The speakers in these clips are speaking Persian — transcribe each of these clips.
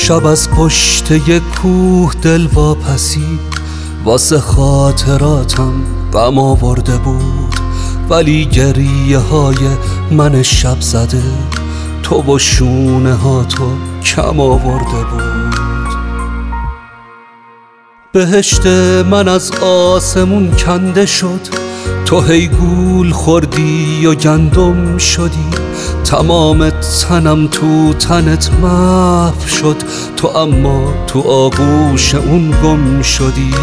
شب از پشت یک کوه دل واپسید، واسه خاطراتم غم آورده بود، ولی گریه های من شب زده تو و شونه ها تو کم آورده بود. بهشت من از آسمون کنده شد، تو هی گول خوردی و گندم شدی، تمام تنم تو تنت محو شد، تو اما تو آغوش اون گم شدی.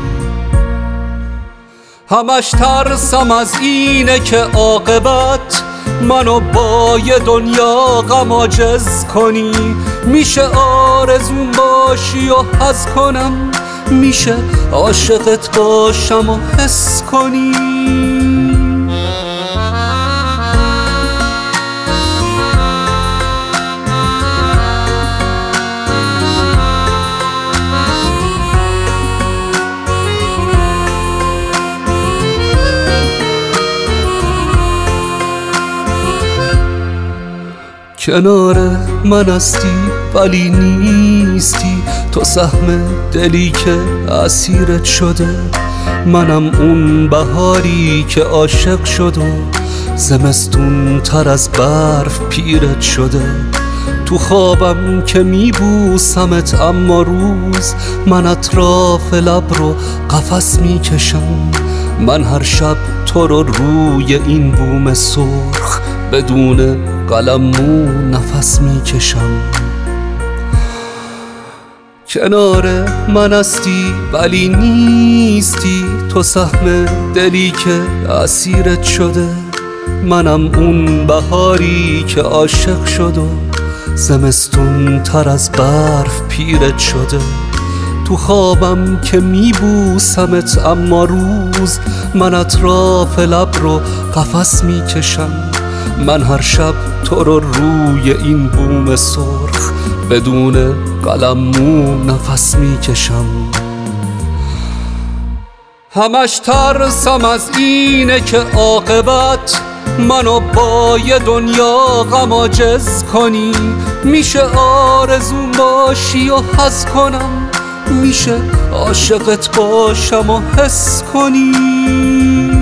همش ترسم از اینه که عاقبت منو با یه دنیا غم عاجز کنی، میشه آرزوم باشی و حس کنم، میشه عاشقت باشم و حس کنی. کنار من هستی ولی نیستی، تو سهم دلی که اسیرت شده، منم اون بهاری که عاشق شد و زمستون تر از برف پیرت شده. تو خوابم که میبوسمت اما روز من اطراف لب رو قفس میکشم، من هر شب تو رو روی این بوم سرخ بدون قلمو نفس میکشم. کنار من هستی ولی نیستی، تو سهم دلی که اسیرت شده، منم اون بهاری که عاشق شد و زمستون تر از برف پیرت شده. تو خوابم که میبوسمت اما روز من اطراف لب رو قفس میکشم، من هر شب تو رو روی این بوم سرخ بدون قلمو نفس میکشم. همش ترسم از اینه که عاقبت منو با یه دنیا غم عاجز کنی، میشه آرزوم باشی و حس کنم، میشه عاشقت باشم و حس کنی.